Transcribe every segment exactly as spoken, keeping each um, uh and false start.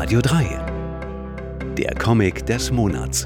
Radio drei. Der Comic des Monats.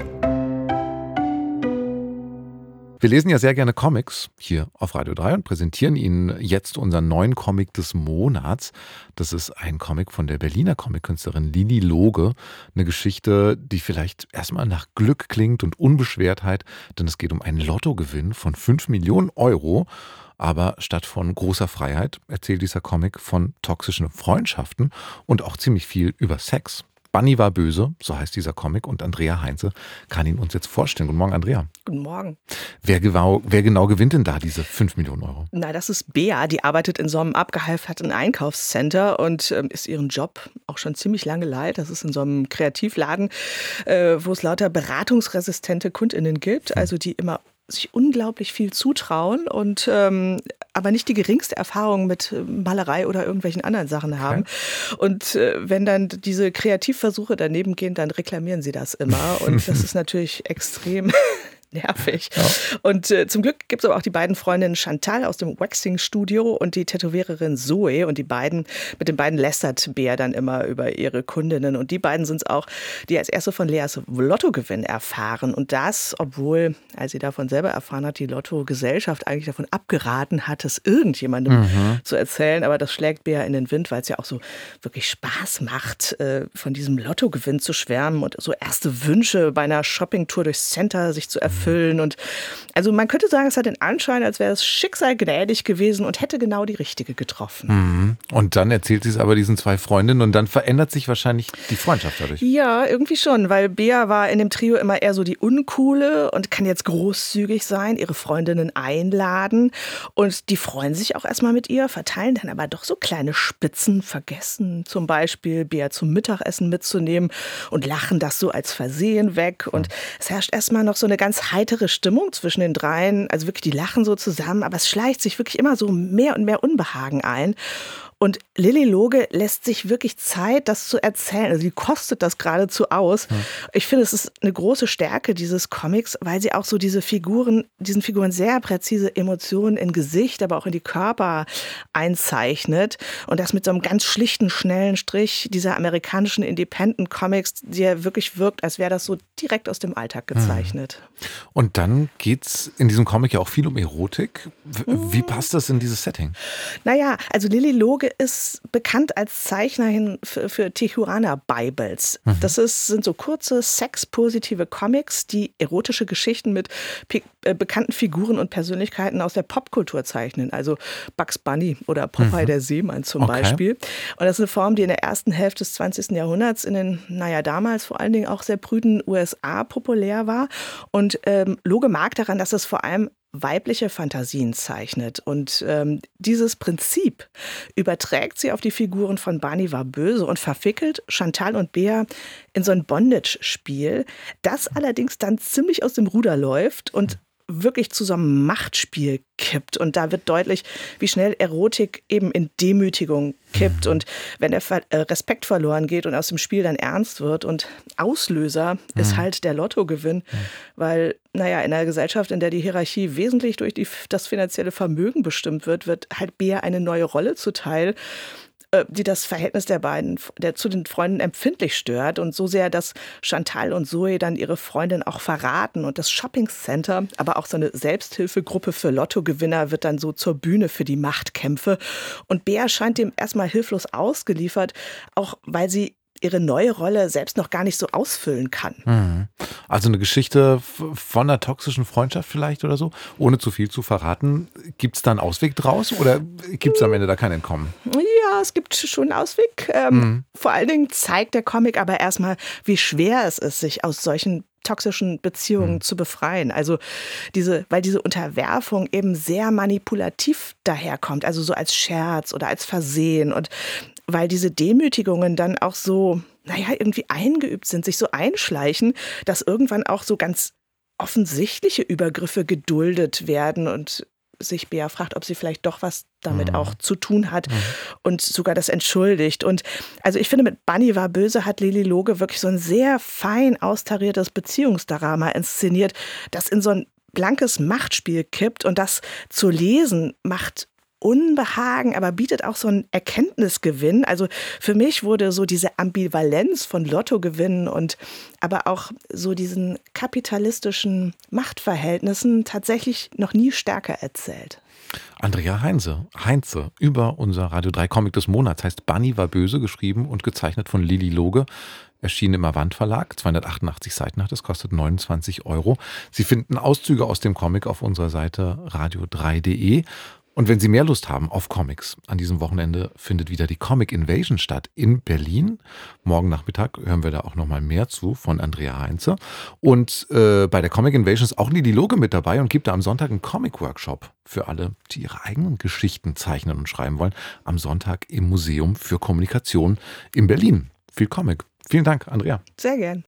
Wir lesen ja sehr gerne Comics hier auf Radio drei und präsentieren Ihnen jetzt unseren neuen Comic des Monats. Das ist ein Comic von der Berliner Comic-Künstlerin Lili Loge. Eine Geschichte, die vielleicht erstmal nach Glück klingt und Unbeschwertheit, denn es geht um einen Lottogewinn von fünf Millionen Euro. Aber statt von großer Freiheit erzählt dieser Comic von toxischen Freundschaften und auch ziemlich viel über Sex. Bunny war böse, so heißt dieser Comic, und Andrea Heinze kann ihn uns jetzt vorstellen. Guten Morgen, Andrea. Guten Morgen. Wer genau, wer genau gewinnt denn da diese fünf Millionen Euro? Na, das ist Bea, die arbeitet in so einem abgehalfterten Einkaufscenter und ähm, ist ihren Job auch schon ziemlich lange leid. Das ist in so einem Kreativladen, äh, wo es lauter beratungsresistente KundInnen gibt, also die immer sich unglaublich viel zutrauen und ähm, aber nicht die geringste Erfahrung mit Malerei oder irgendwelchen anderen Sachen haben. Okay. Und äh, wenn dann diese Kreativversuche daneben gehen, dann reklamieren sie das immer. Und das ist natürlich extrem nervig. Ja. Und äh, zum Glück gibt es aber auch die beiden Freundinnen Chantal aus dem Waxing-Studio und die Tätowiererin Zoe. Und die beiden, mit den beiden lästert Bea dann immer über ihre Kundinnen. Und die beiden sind es auch, die als erste von Leas Lottogewinn erfahren. Und das, obwohl, als sie davon selber erfahren hat, die Lotto-Gesellschaft eigentlich davon abgeraten hat, es irgendjemandem mhm. zu erzählen. Aber das schlägt Bea in den Wind, weil es ja auch so wirklich Spaß macht, äh, von diesem Lottogewinn zu schwärmen und so erste Wünsche bei einer Shoppingtour durchs Center sich zu erfüllen. Und also man könnte sagen, es hat den Anschein, als wäre das Schicksal gnädig gewesen und hätte genau die richtige getroffen. Mhm. Und dann erzählt sie es aber diesen zwei Freundinnen und dann verändert sich wahrscheinlich die Freundschaft dadurch. Ja, irgendwie schon, weil Bea war in dem Trio immer eher so die Uncoole und kann jetzt großzügig sein, ihre Freundinnen einladen und die freuen sich auch erstmal mit ihr, verteilen dann aber doch so kleine Spitzen, vergessen zum Beispiel Bea zum Mittagessen mitzunehmen und lachen das so als Versehen weg und mhm. es herrscht erstmal noch so eine ganz heitere Stimmung zwischen den dreien, also wirklich, die lachen so zusammen, aber es schleicht sich wirklich immer so mehr und mehr Unbehagen ein. Und Lili Loge lässt sich wirklich Zeit, das zu erzählen. Also sie kostet das geradezu aus. Ja. Ich finde, es ist eine große Stärke dieses Comics, weil sie auch so diese Figuren, diesen Figuren sehr präzise Emotionen in Gesicht, aber auch in die Körper einzeichnet. Und das mit so einem ganz schlichten, schnellen Strich dieser amerikanischen Independent-Comics, der wirklich wirkt, als wäre das so direkt aus dem Alltag gezeichnet. Und dann geht es in diesem Comic ja auch viel um Erotik. Wie passt das in dieses Setting? Naja, also Lili Loge ist bekannt als Zeichnerin für, für Tijuana Bibles. Mhm. Das ist, sind so kurze, sexpositive Comics, die erotische Geschichten mit pe- äh, bekannten Figuren und Persönlichkeiten aus der Popkultur zeichnen. Also Bugs Bunny oder Popeye mhm. der Seemann zum okay. Beispiel. Und das ist eine Form, die in der ersten Hälfte des zwanzigsten Jahrhunderts in den, naja, damals vor allen Dingen auch sehr prüden U S A populär war. Und ähm, Loge mag daran, dass es vor allem weibliche Fantasien zeichnet. Und ähm, dieses Prinzip überträgt sie auf die Figuren von Bunny war böse und verwickelt Chantal und Bea in so ein Bondage-Spiel, das allerdings dann ziemlich aus dem Ruder läuft und wirklich zu so einem Machtspiel kippt. Und da wird deutlich, wie schnell Erotik eben in Demütigung kippt. Und wenn der Respekt verloren geht und aus dem Spiel dann ernst wird. Und Auslöser mhm. ist halt der Lottogewinn. Mhm. Weil, naja, in einer Gesellschaft, in der die Hierarchie wesentlich durch die, das finanzielle Vermögen bestimmt wird, wird halt Bea eine neue Rolle zuteil, die das Verhältnis der beiden der zu den Freunden empfindlich stört und so sehr, dass Chantal und Zoe dann ihre Freundin auch verraten und das Shoppingcenter, aber auch so eine Selbsthilfegruppe für Lottogewinner wird dann so zur Bühne für die Machtkämpfe und Bea scheint dem erstmal hilflos ausgeliefert, auch weil sie ihre neue Rolle selbst noch gar nicht so ausfüllen kann. Also eine Geschichte von einer toxischen Freundschaft vielleicht oder so, ohne zu viel zu verraten. Gibt es da einen Ausweg draus oder gibt es am Ende da kein Entkommen? Ja, es gibt schon einen Ausweg. Ähm, mhm. Vor allen Dingen zeigt der Comic aber erstmal, wie schwer es ist, sich aus solchen toxischen Beziehungen mhm. zu befreien. Also diese, weil diese Unterwerfung eben sehr manipulativ daherkommt, also so als Scherz oder als Versehen und weil diese Demütigungen dann auch so, naja, irgendwie eingeübt sind, sich so einschleichen, dass irgendwann auch so ganz offensichtliche Übergriffe geduldet werden und sich Bea fragt, ob sie vielleicht doch was damit mhm. auch zu tun hat mhm. und sogar das entschuldigt. Und also ich finde, mit Bunny war böse hat Lili Loge wirklich so ein sehr fein austariertes Beziehungsdrama inszeniert, das in so ein blankes Machtspiel kippt und das zu lesen macht Unbehagen, aber bietet auch so einen Erkenntnisgewinn. Also für mich wurde so diese Ambivalenz von Lottogewinnen und aber auch so diesen kapitalistischen Machtverhältnissen tatsächlich noch nie stärker erzählt. Andrea Heinze, Heinze über unser Radio drei Comic des Monats, heißt Bunny war böse, geschrieben und gezeichnet von Lilli Loge. Erschienen im Avant Verlag, zweihundertachtundachtzig Seiten hat es, kostet neunundzwanzig Euro. Sie finden Auszüge aus dem Comic auf unserer Seite radio drei punkt de. Und wenn Sie mehr Lust haben auf Comics, an diesem Wochenende findet wieder die Comic Invasion statt in Berlin. Morgen Nachmittag hören wir da auch noch mal mehr zu von Andrea Heinze. Und äh, bei der Comic Invasion ist auch Lilli Loge mit dabei und gibt da am Sonntag einen Comic-Workshop für alle, die ihre eigenen Geschichten zeichnen und schreiben wollen. Am Sonntag im Museum für Kommunikation in Berlin. Viel Comic. Vielen Dank, Andrea. Sehr gern.